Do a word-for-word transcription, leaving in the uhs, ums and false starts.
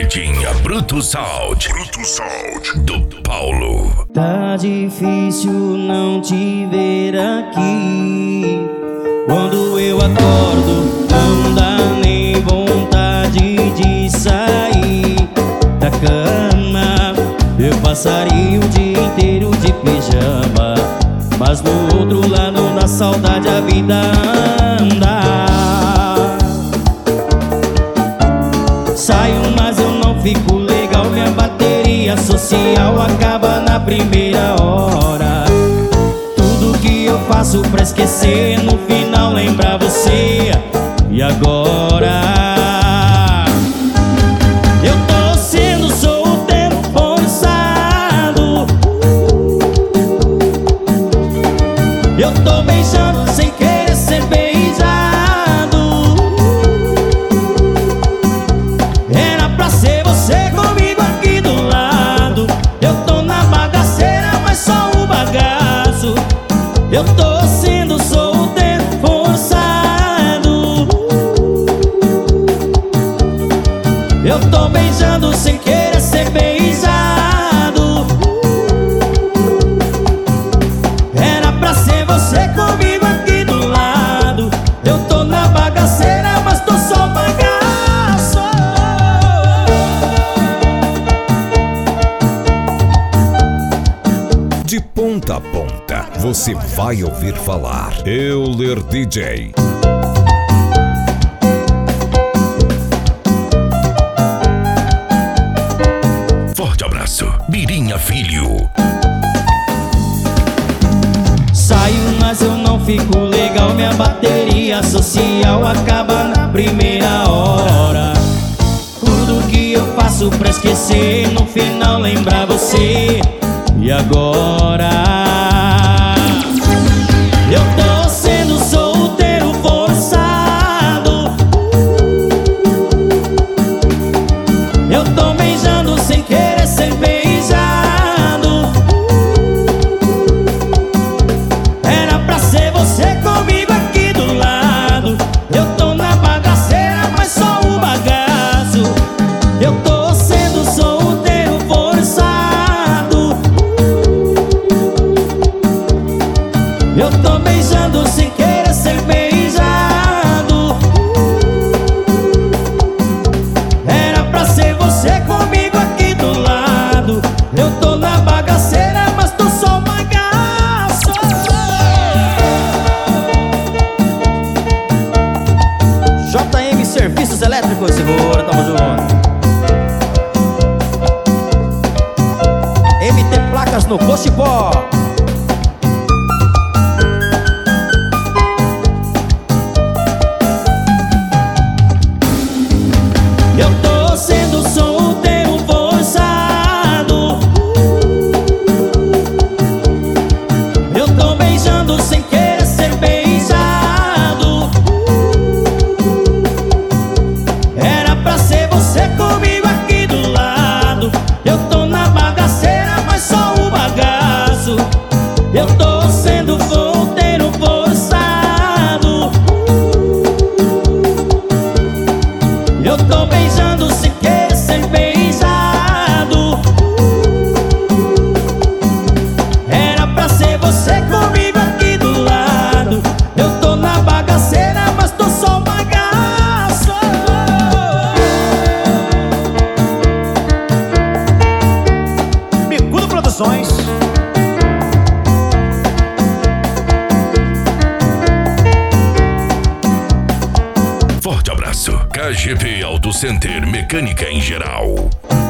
Cafetinha Bruto Sound. Bruto Sound do Paulo. Tá difícil não te ver aqui. Quando eu acordo, não dá nem vontade de sair da cama. Eu passaria o dia inteiro de pijama, mas no outro lado da saudade a vida anda. Saio, mas eu não fico legal. Minha bateria social acaba na primeira hora. Tudo que eu faço pra esquecer, no final lembra você. E agora? Eu tô sendo solteiro forçado. Eu tô beijando sem querer ser beijado. Era pra ser você comigo aqui do lado. Eu tô na bagaceira, mas só o bagaço. Eu tô sendo solteiro forçado. Eu tô beijando sem querer ser beijado. Era pra ser você comigo aqui do lado. Eu tô na bagaceira, mas tô só bagaço. De ponta a ponta, você vai ouvir falar Euler D J. Forte abraço, Mirinha Filho. Saio, mas eu não fico legal. Minha bateria social acaba na primeira hora. Tudo que eu faço pra esquecer, no final lembra você. E agora? Eu tô sendo solteiro forçado. Eu tô beijando sem querer ser beijado. Era pra ser você comigo aqui do lado. Eu tô na bagaceira, mas só o bagaço. Eu tô sendo solteiro forçado. Eu tô beijando sem querer ser beijado. Era pra ser você comigo aqui do lado. Eu tô na bagaceira, mas tô só bagaço. J M Serviços Elétricos, segura, tamo junto. M T Placas no Cochipó. Eu tô sendo solteiro forçado. Eu tô beijando sem querer ser beijado. Era pra ser você comigo aqui do lado. Eu tô na bagaceira, mas só o bagaço. Eu tô sendo solteiro forçado. Eu tô beijando sem querer ser beijado. Era pra ser você comigo aqui do lado. Eu tô na bagaceira, mas tô só bagaço. Bicudo Produções. Forte abraço, K G P Auto Center Mecânica em geral.